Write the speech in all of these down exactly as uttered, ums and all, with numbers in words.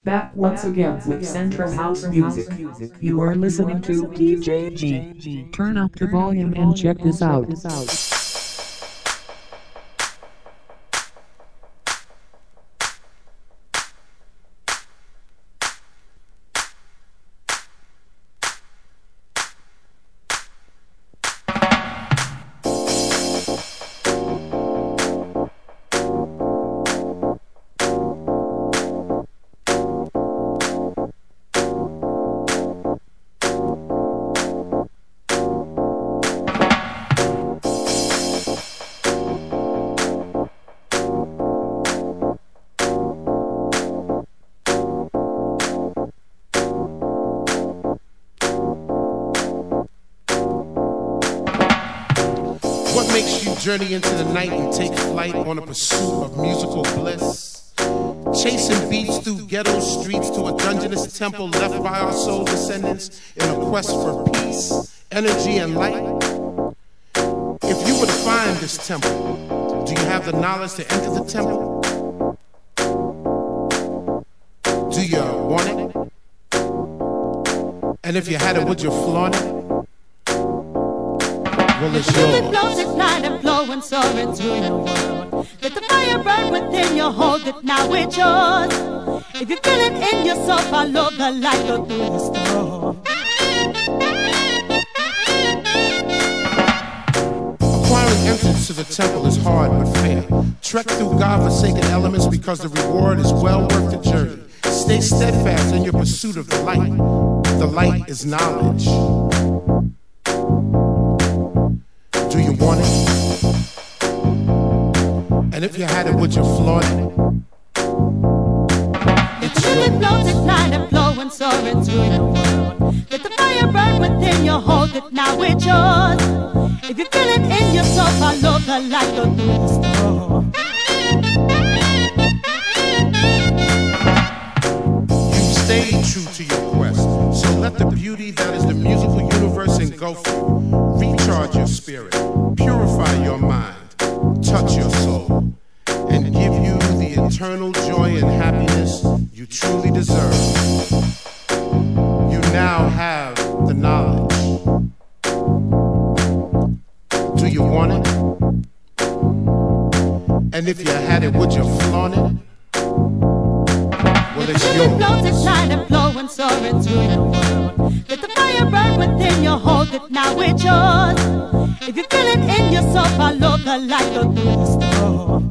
Back once again with Central House Music. You are listening to D J G. Turn up the volume and check this out. What makes you journey into the night and take flight on a pursuit of musical bliss? Chasing beats through ghetto streets to a dungeonous temple left by our soul descendants in a quest for peace, energy, and light? If you were to find this temple, do you have the knowledge to enter the temple? Do you want it? And if you had it, would you flaunt it? Well, it's yours. It flows at night and flow and soar into the world. Let the fire burn within you, hold it, now it's yours. If you feel it in your soul, follow the light, go through the storm. Acquiring entrance to the temple is hard but fair. Trek through God-forsaken elements because the reward is well worth the journey. Stay steadfast in your pursuit of the light. The light is knowledge. Do you want it? And if you had it, would you flaunt it? If the rhythm flows at night and flow and soar into the world. Let the fire burn within you, hold it, now it's yours. If you feel it in your soul, follow the light, go through the storm. You stayed true to your quest, so let the beauty that is the musical universe engulf you. Recharge your spirit, purify your mind, touch your soul, and give you the eternal joy and happiness you truly deserve. You now have the knowledge. Do you want it? And if you had it, would you flaunt it? Well, it's yours. It flows at night and flow and soar into the world. Let the fire burn within you, hold it, now it's yours. If you feel it in your soul, follow the light, go through the storm.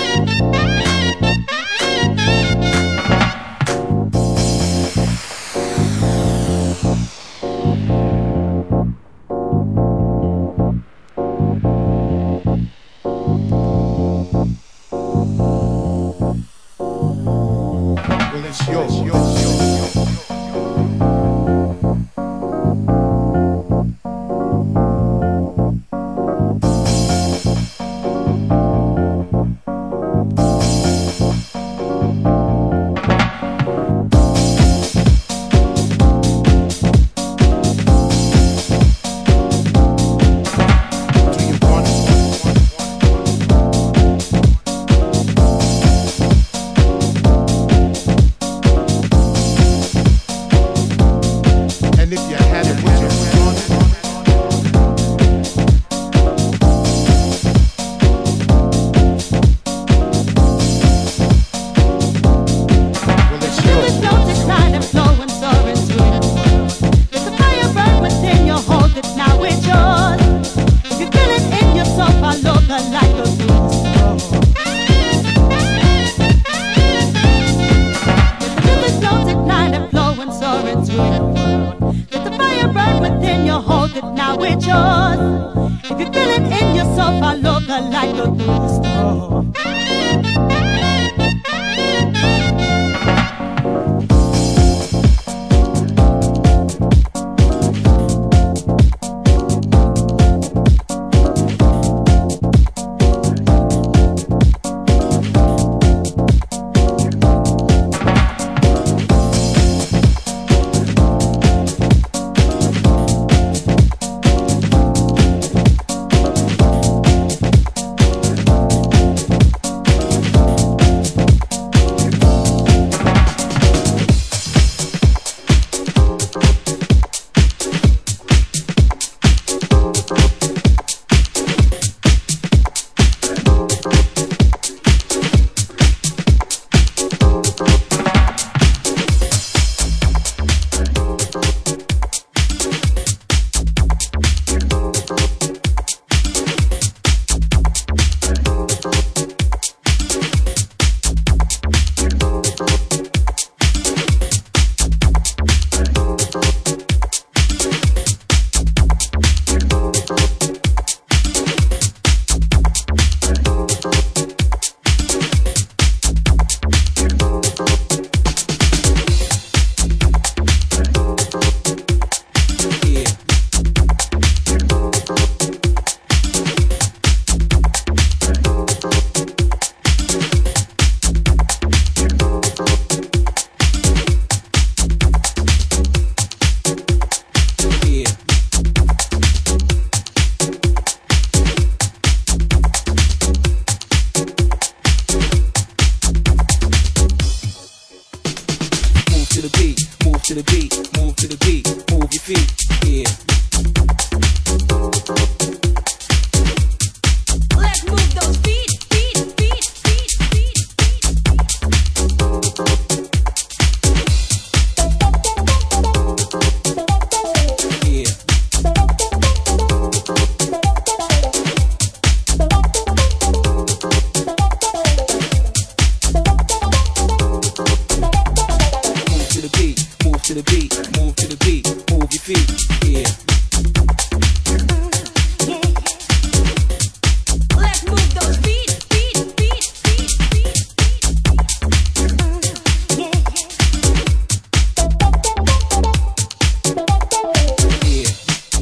Well, it's yours, yours, yours, yours. the beat, move to the beat, move your feet, yeah. Let's move those feet, feet, feet, feet, feet, yeah. Move to the beat, move to the beat, move to the beat, move your feet, yeah. Let's move those feet, feet, feet, feet, feet, Yeah.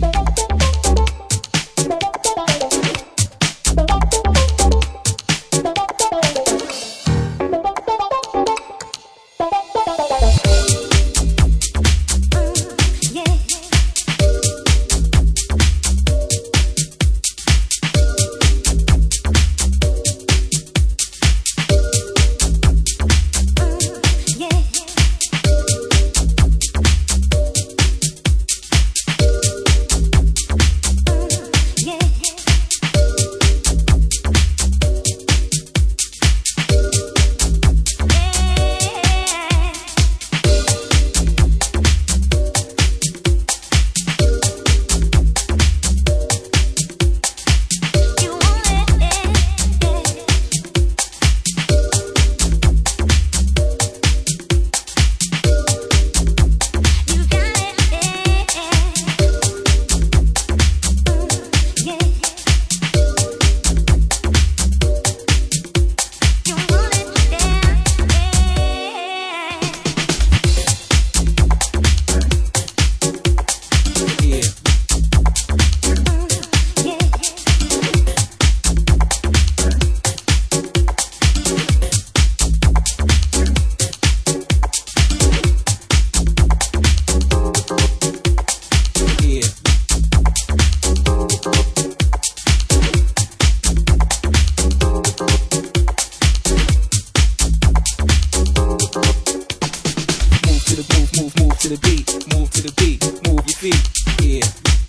To the beat, move to the beat, move your feet, yeah.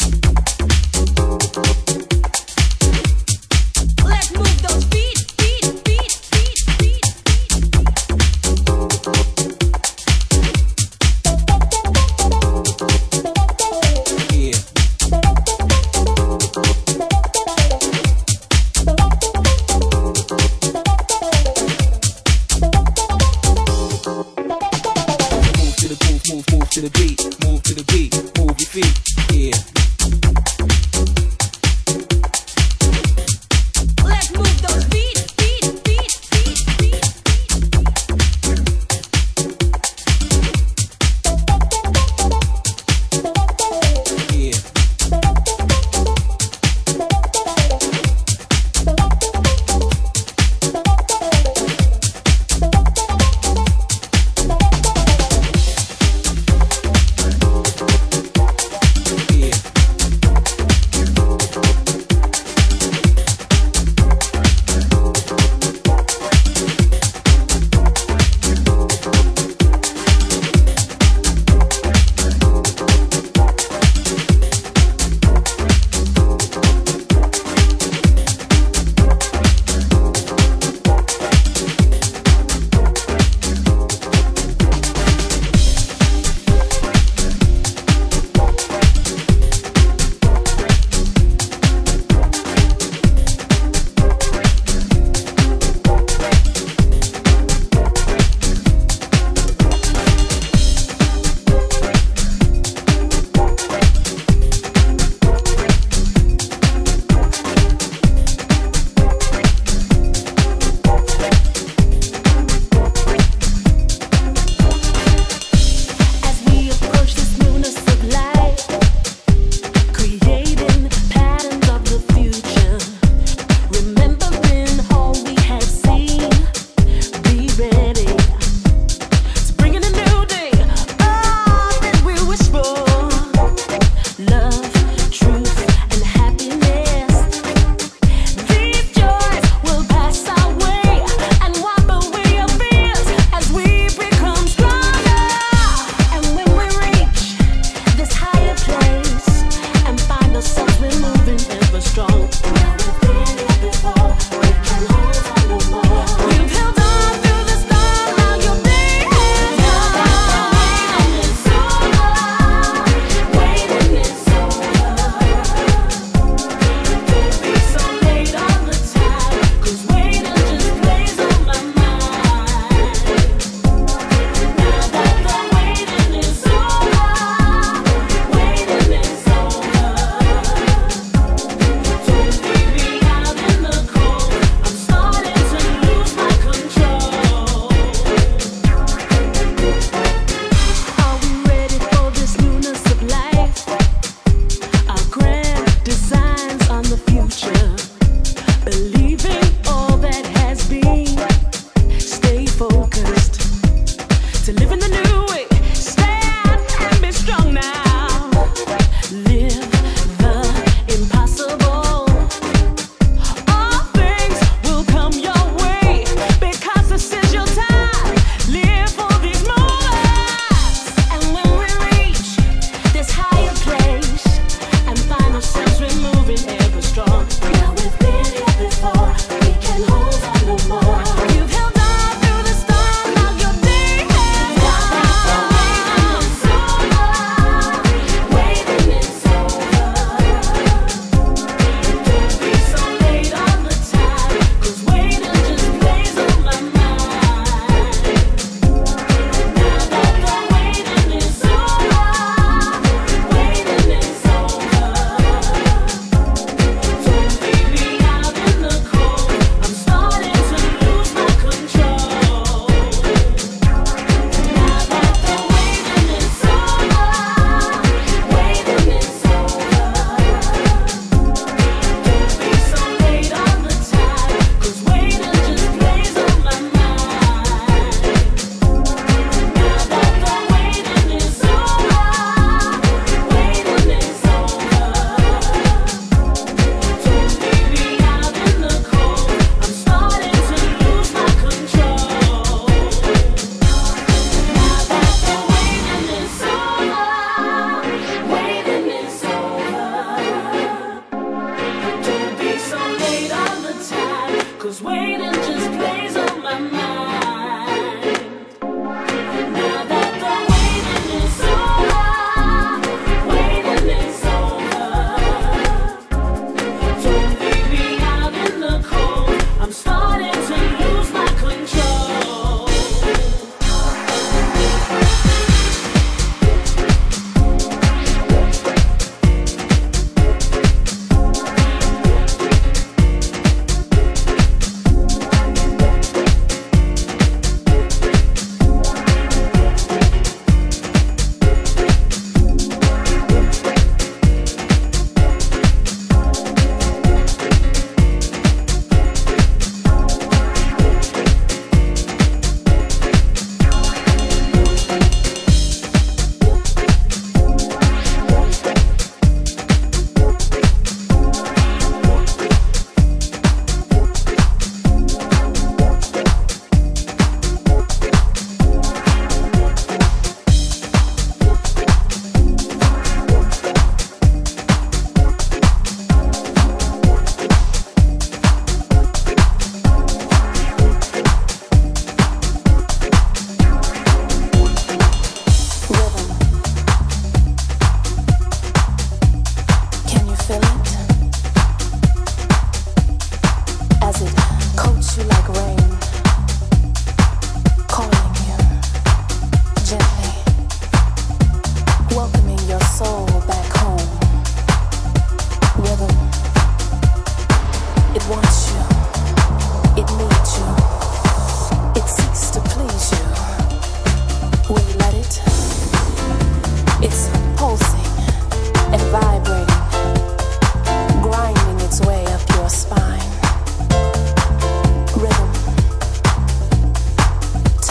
let's move those feet, feet, feet, feet, feet, Yeah. Move to the move, move, move to the beat, move to the beat, move your feet, yeah. let's move those feet, feet, feet, feet, feet, Yeah.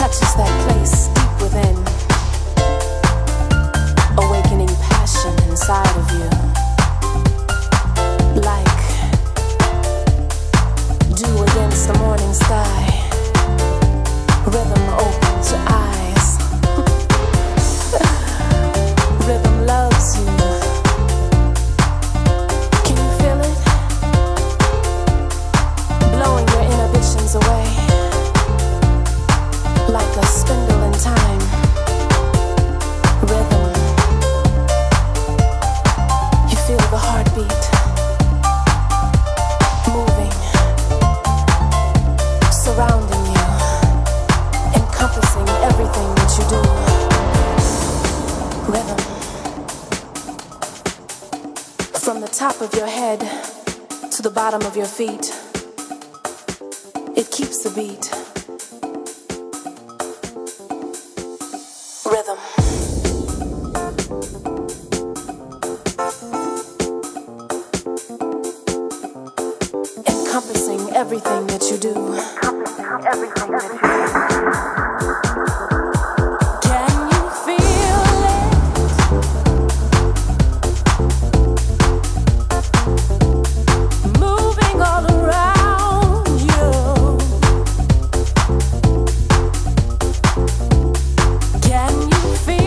touches that place deep within, awakening passion inside of you, like dew against the morning sky. Rhythm opens your eyes. Rhythm loves you. Can you feel it? Blowing your inhibitions away, like a spindle in time. Rhythm. You feel the heartbeat moving, surrounding you, encompassing everything that you do. Rhythm. From the top of your head to the bottom of your feet, it keeps the beat. Rhythm. Encompassing everything that you do. Encompassing everything that you do. Can you feel it? Moving all around you. Can you feel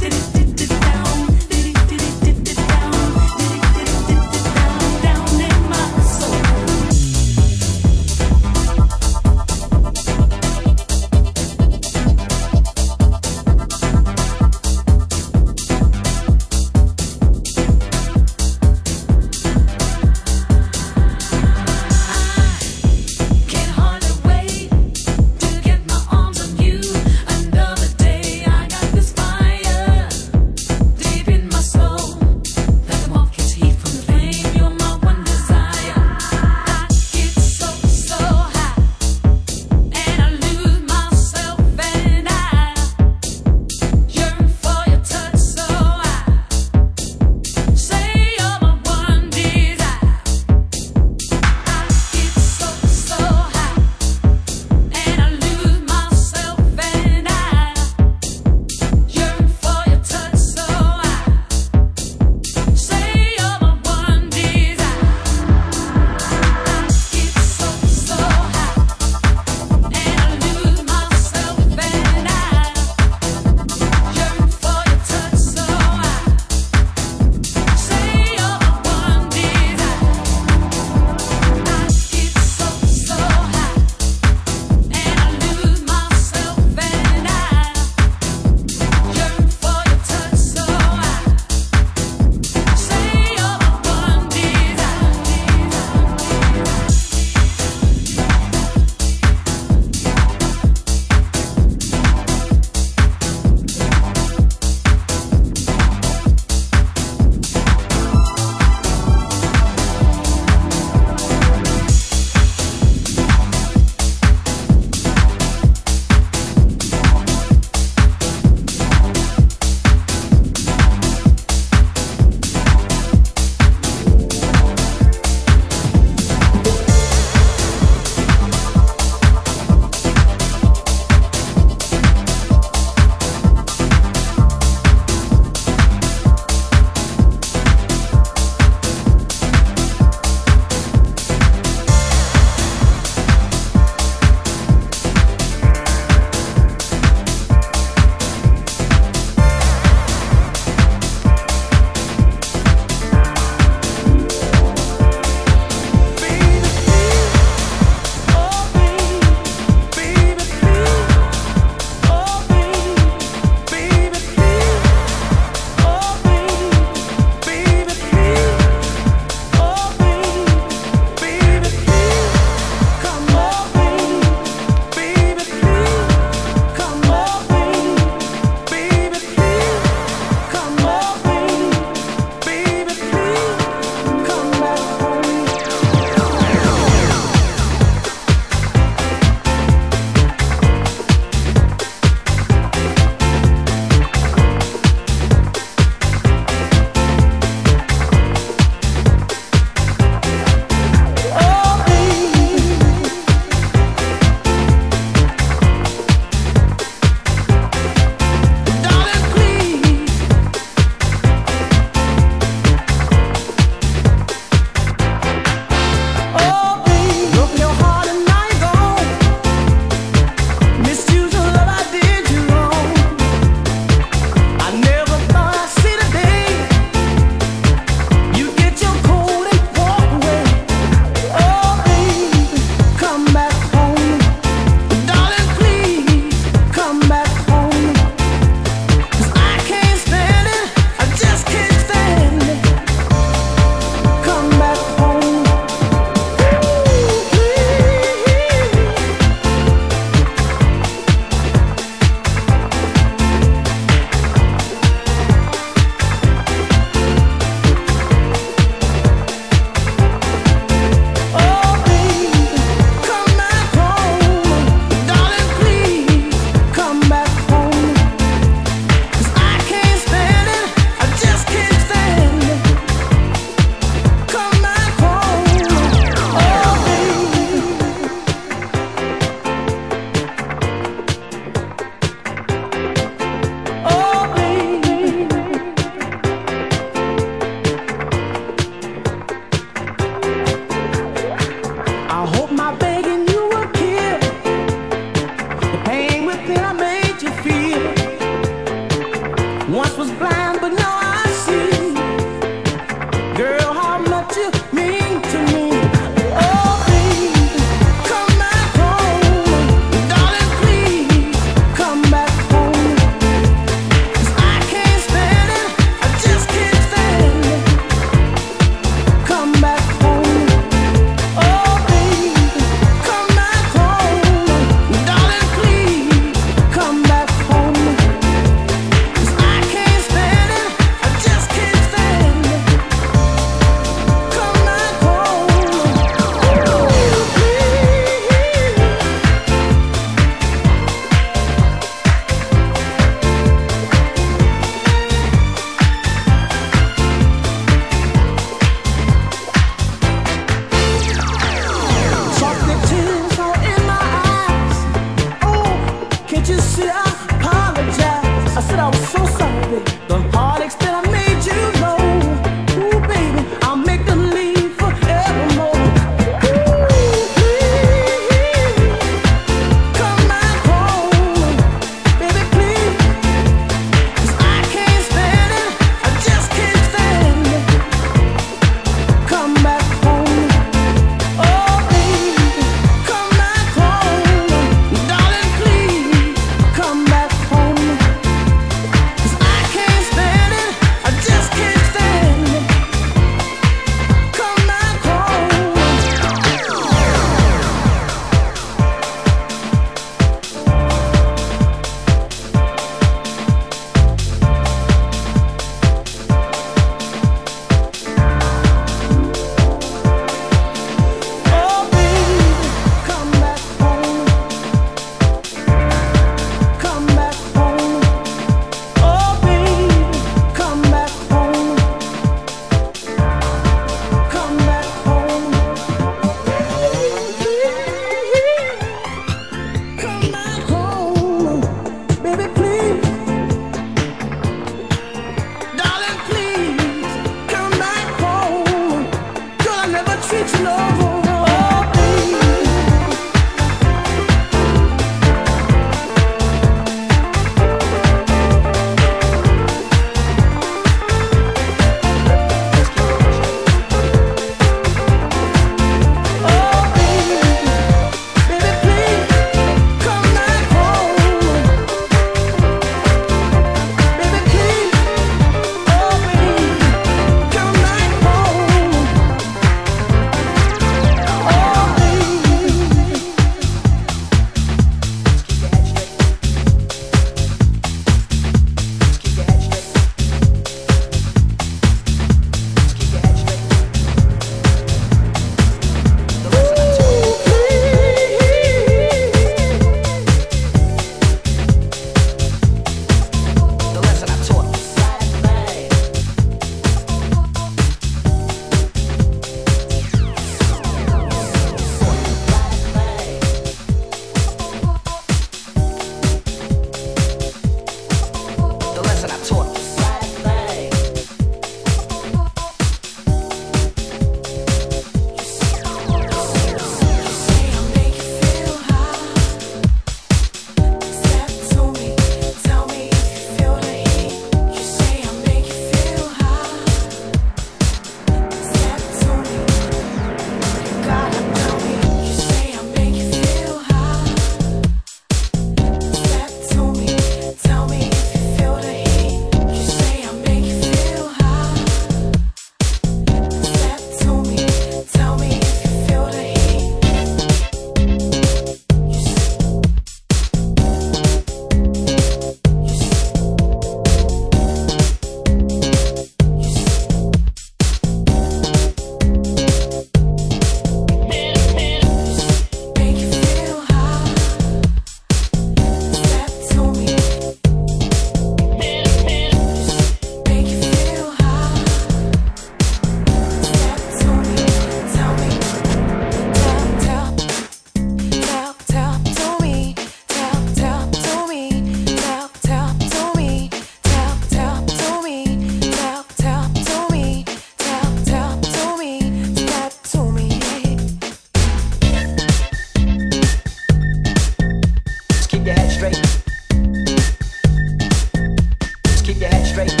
Keep your head straight.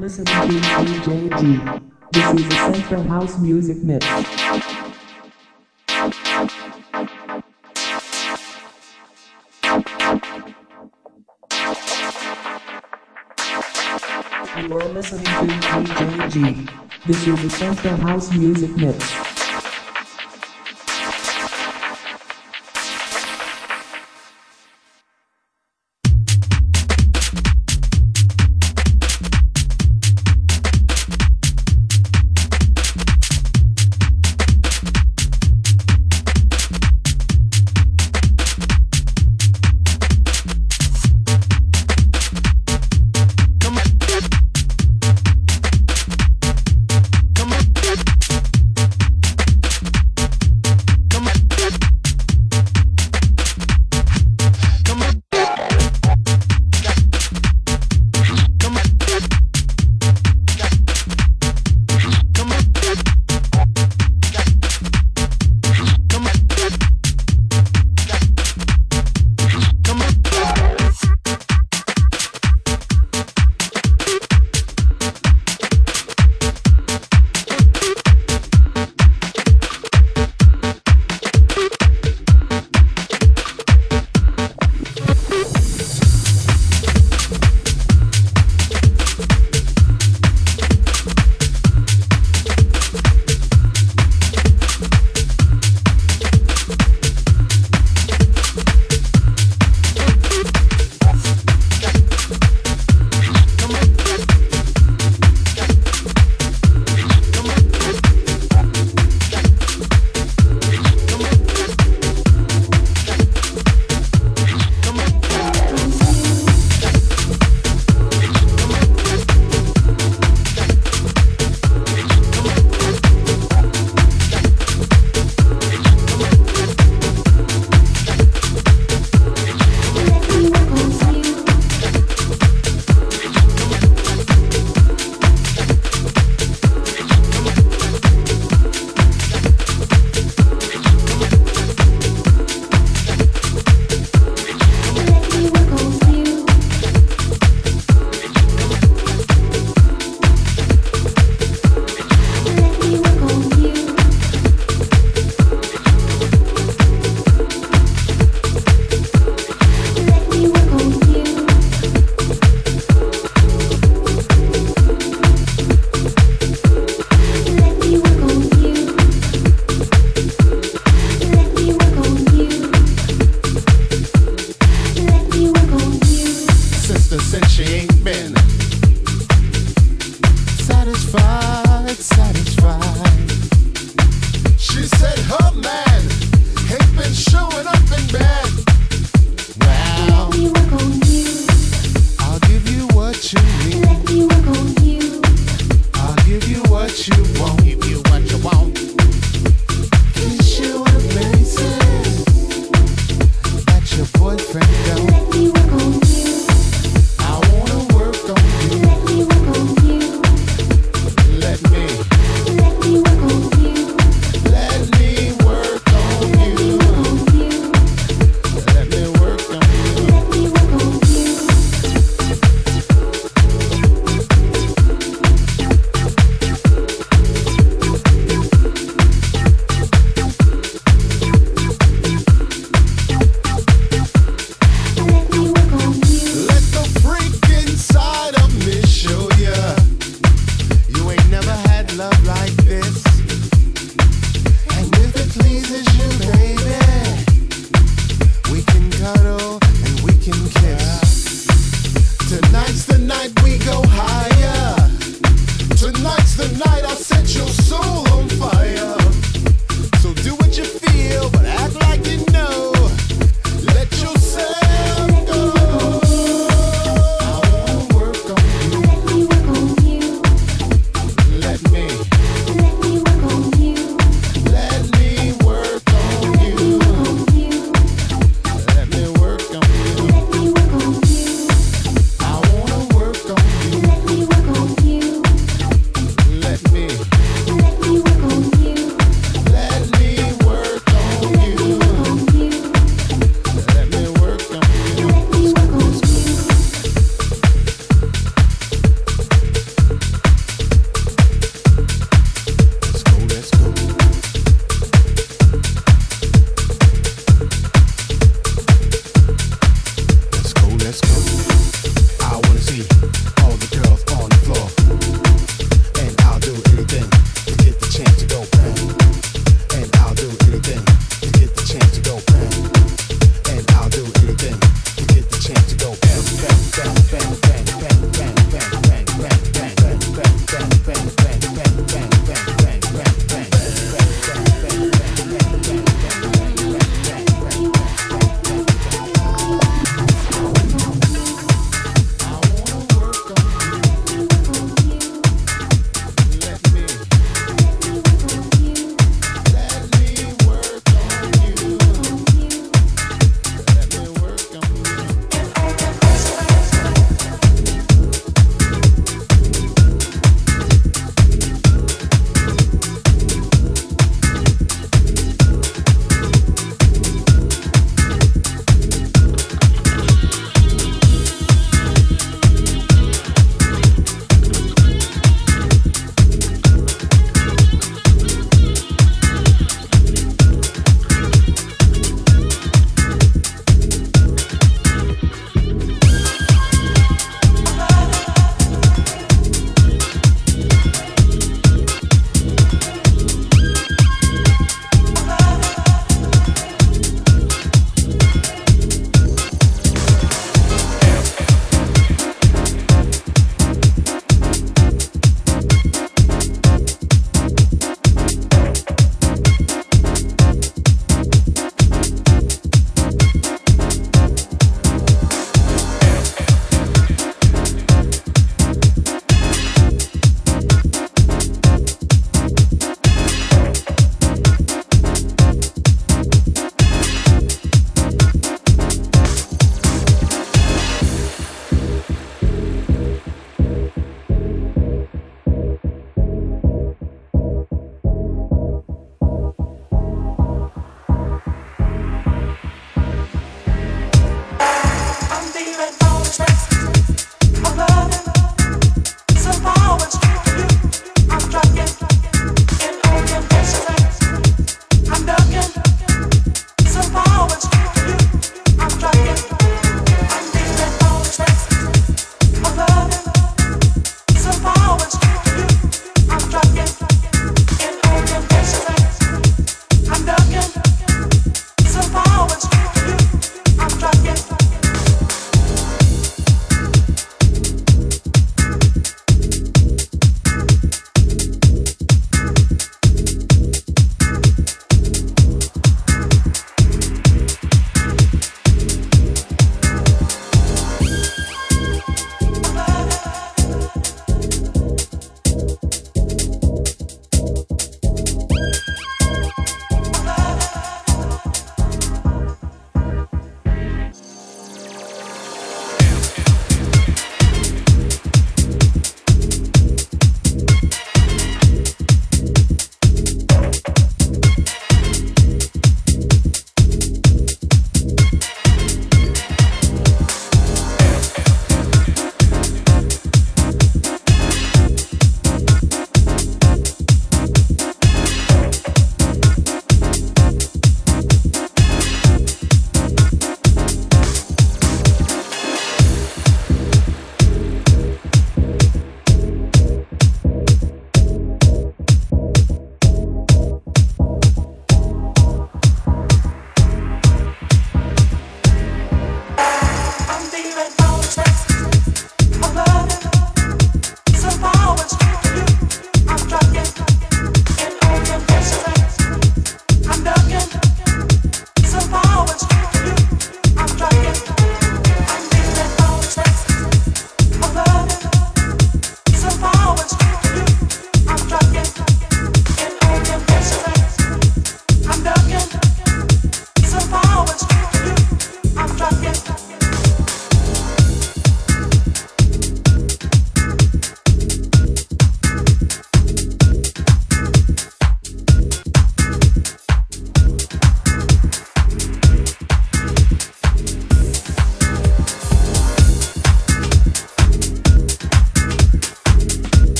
listening to D J G. This is a Central House Music Mix. You are listening to D J G. This is a Central House Music Mix.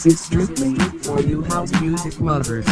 This is strictly for you house music lovers.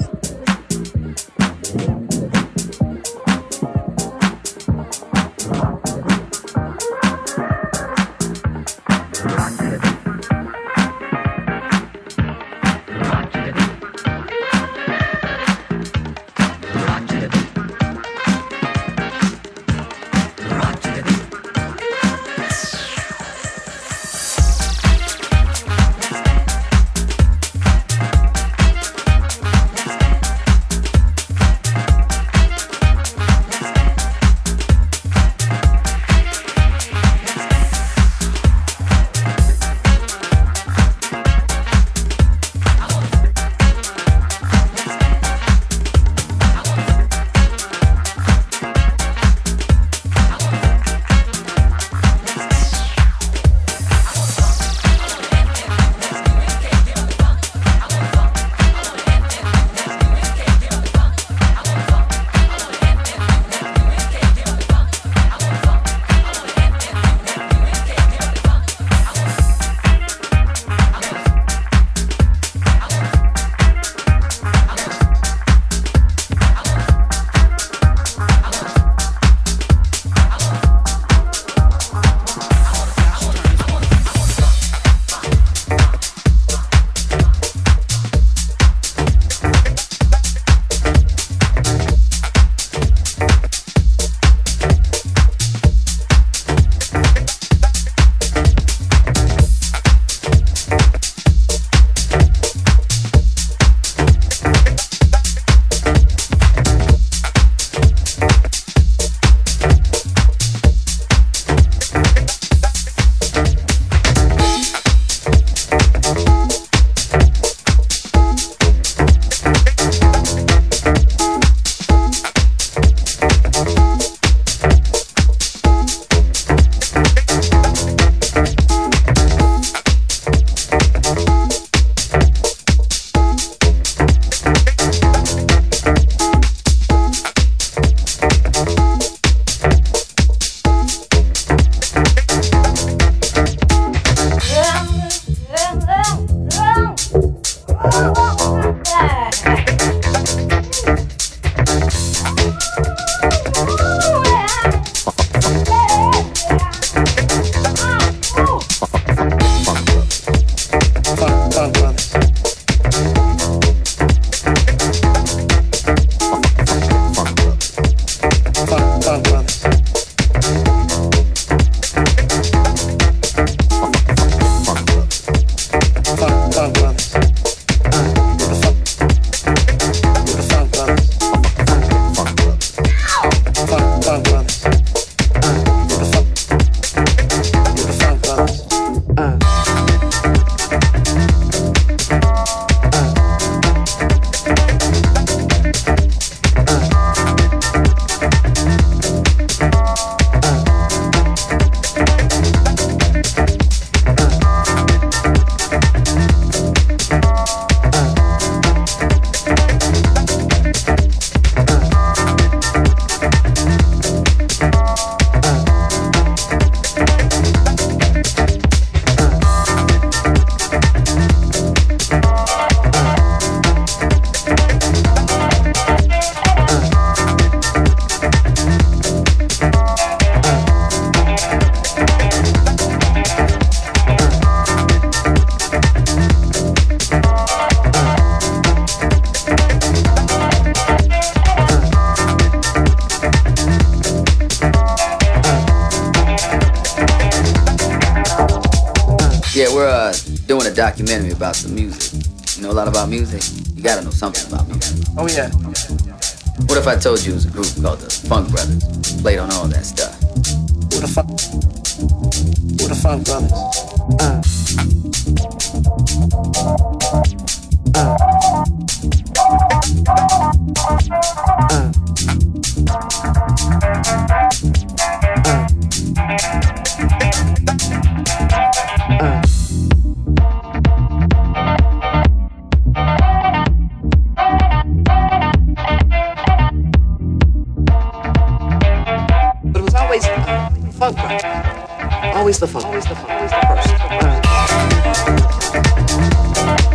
Yeah, we're uh, doing a documentary about some music. You know a lot about music? You gotta know something about music. Oh, yeah. What if I told you it was a group called the Funk Brothers? Played on all that stuff. Who the fuck? Who the Funk Brothers? Uh. Uh. Funk Brothers. Always the funk. Always the funk. Always the first. The first.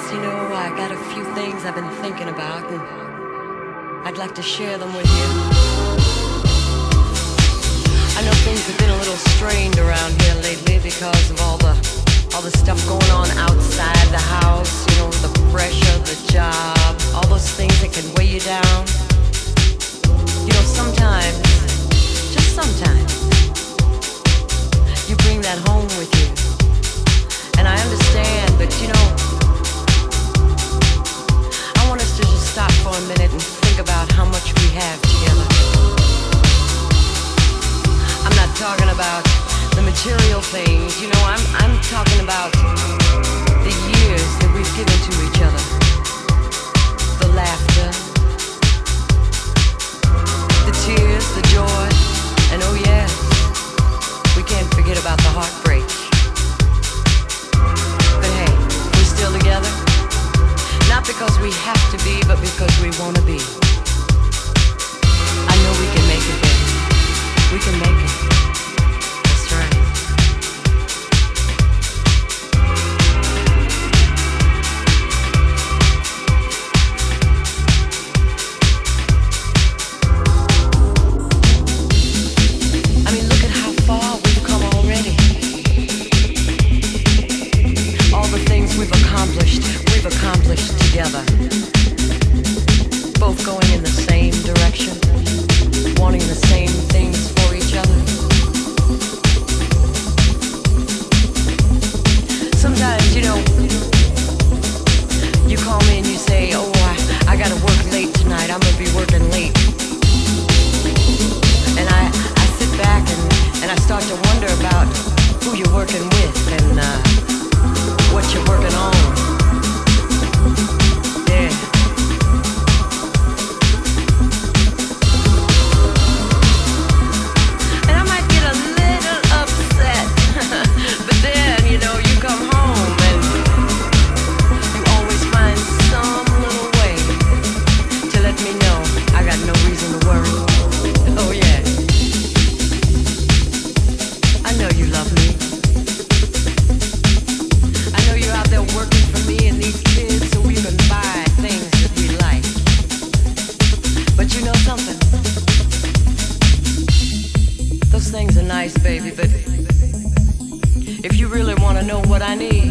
you know, I got a few things I've been thinking about, and I'd like to share them with you. I know things have been a little strained around here lately because of all the all the stuff going on outside the house, you know, the pressure, the job, all those things that can weigh you down. You know, sometimes, just sometimes, you bring that home with you. And I understand, but you know, I want us to just stop for a minute and think about how much we have together. I'm not talking about the material things, you know, I'm I'm talking about the years that we've given to each other. The laughter, the tears, the joy, and oh yes, we can't forget about the heartbreak. But hey, we're still together. Not because we have to be, but because we want to be. I know we can make it, baby. We can make it. That's right. I mean, look at how far we've come already. All the things we've accomplished, we've accomplished together. Both going in the same direction, wanting the same things for each other. Sometimes, you know, you call me and you say, oh, I, I gotta work late tonight, I'm gonna be working late. And I, I sit back and, and I start to wonder about who you're working with and uh, what you're working on. Yeah. And I might get a little upset, but then, you know, you come home and you always find some little way to let me know I got no reason to worry. Oh yeah. I know you love me. I know you're out there working for me and these kids so we can buy things that we like. But you know something? Those things are nice, baby, but if you really want to know what I need,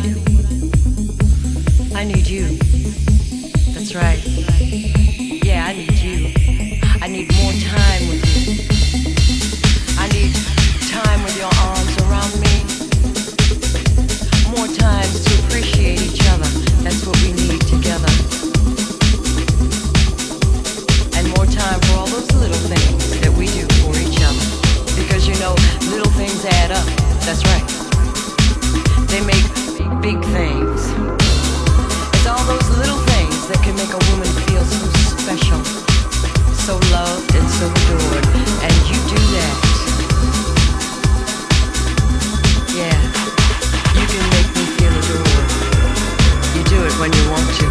I need you. That's right. Yeah, I need you. I need more time with you. I need time with your arms around me. More time to appreciate each other. That's what we need together. And more time for all those little things that we do for each other. Because you know, little things add up. That's right. They make big things. It's all those little things that can make a woman feel so special, so loved and so adored. And you do that. Yeah, you can make me feel adored. You do it when you want to.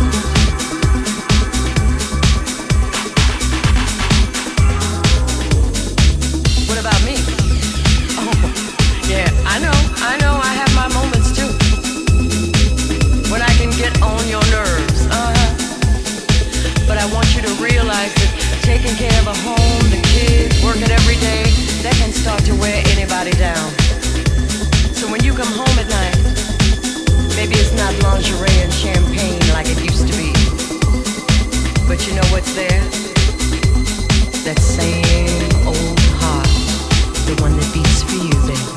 What about me? Oh, yeah, I know, I know, I have my moments too. When I can get on your nerves, uh-huh. But I want you to realize that taking care of a home, the kids, working every day, that can start to wear anybody down. So when you come home at night, maybe it's not lingerie and champagne like it used to be. But you know what's there? That same old heart, the one that beats for you, baby.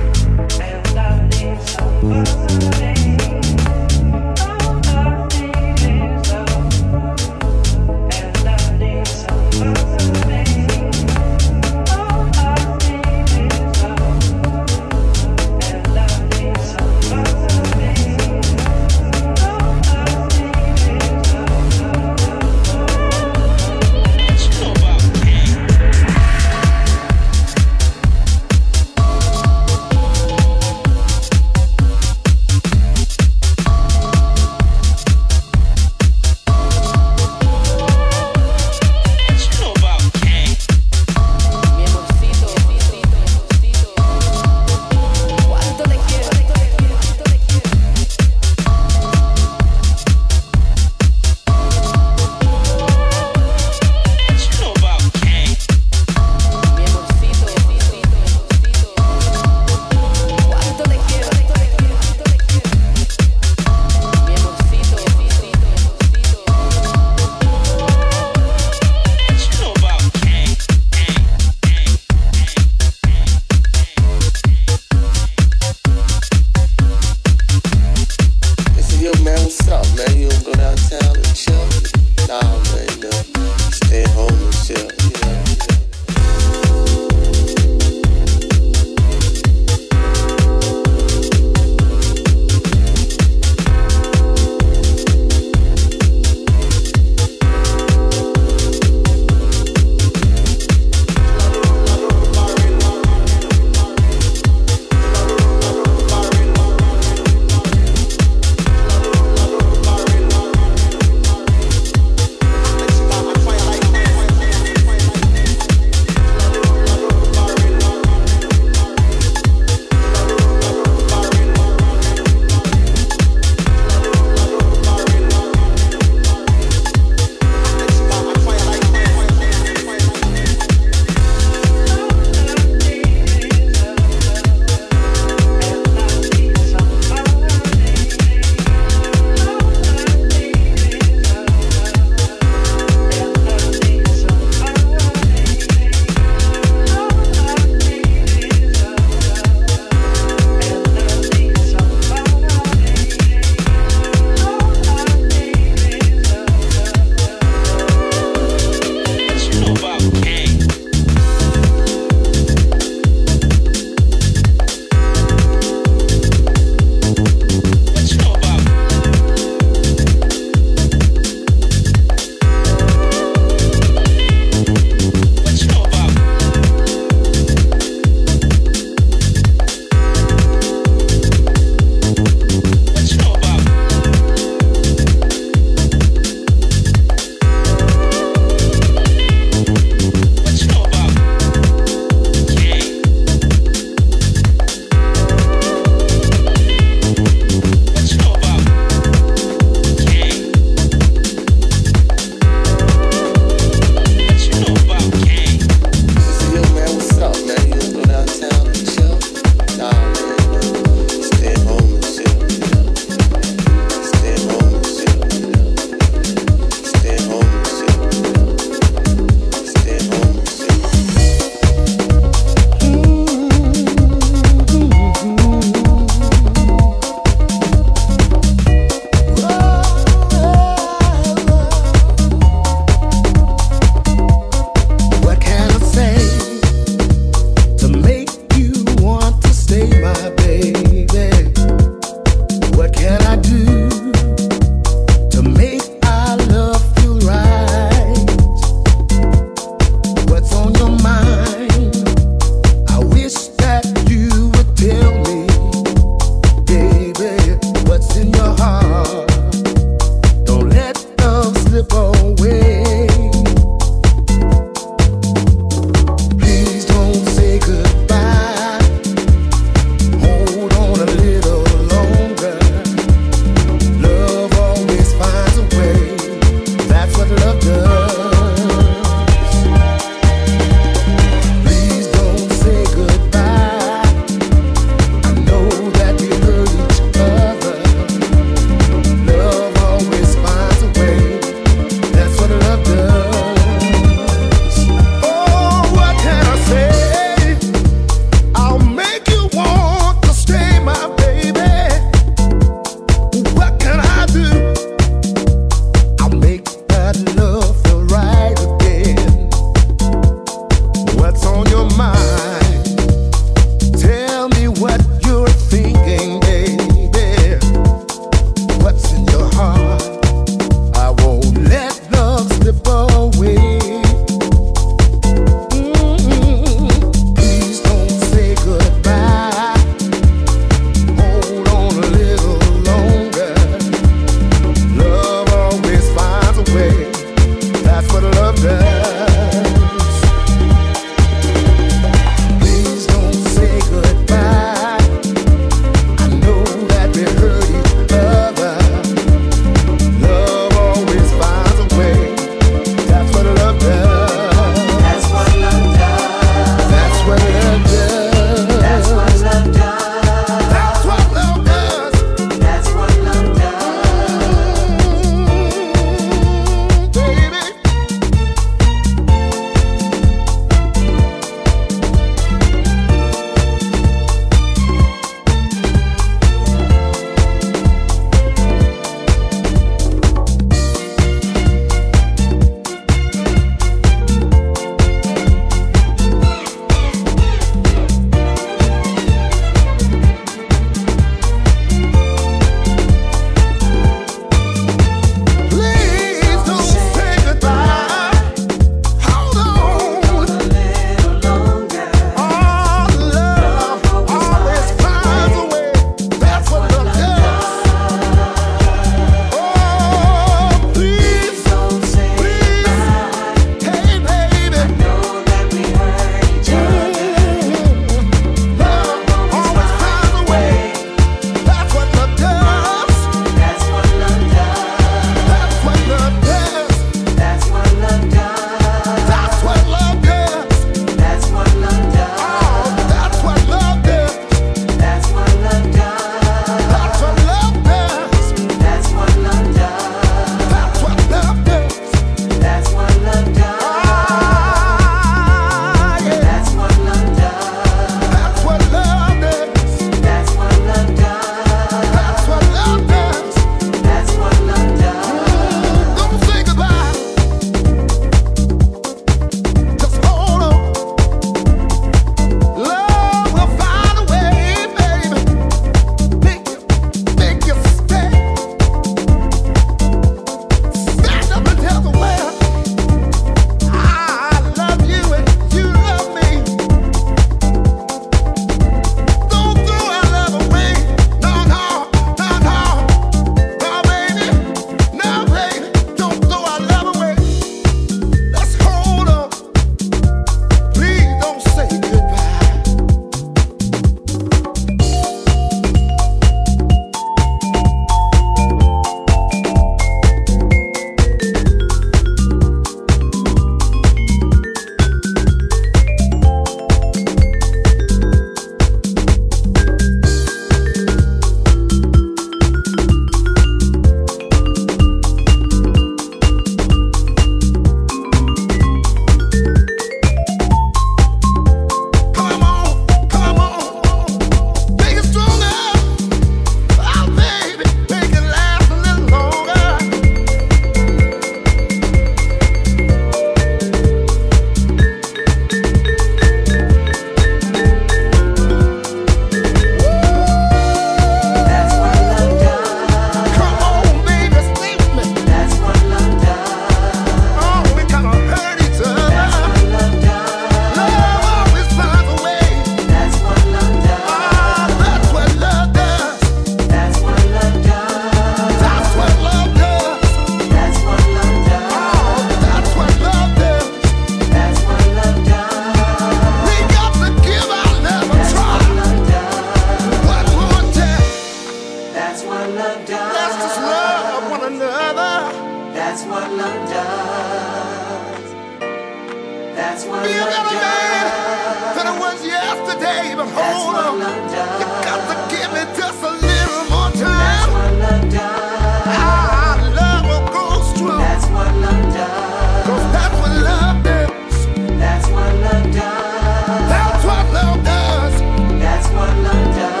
That's what love does. That's what Be a love better does. man than I was yesterday, but hold on. You got to give me just a little more time. That's what love does. Our love will grow strong. That's what love does. 'Cause that's what love does. That's what love does. That's what love does. That's what love does.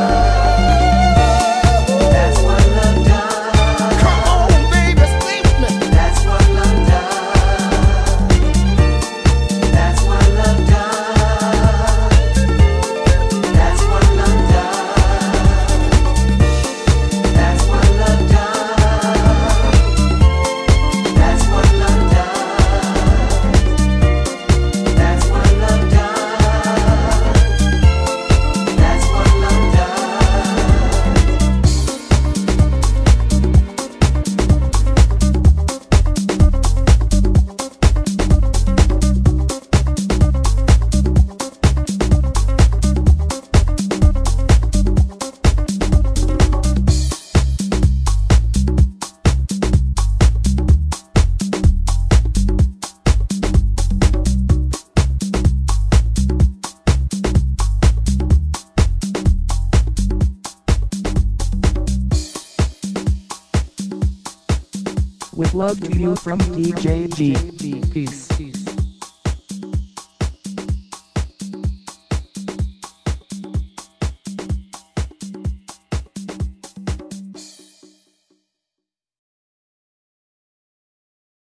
That's what love does. Come on, baby, stay with me. That's what love does. That's what love does. That's what love does. That's what love does. That's what love does. That's what love does. That's what love does. With love to you from D J G. Peace.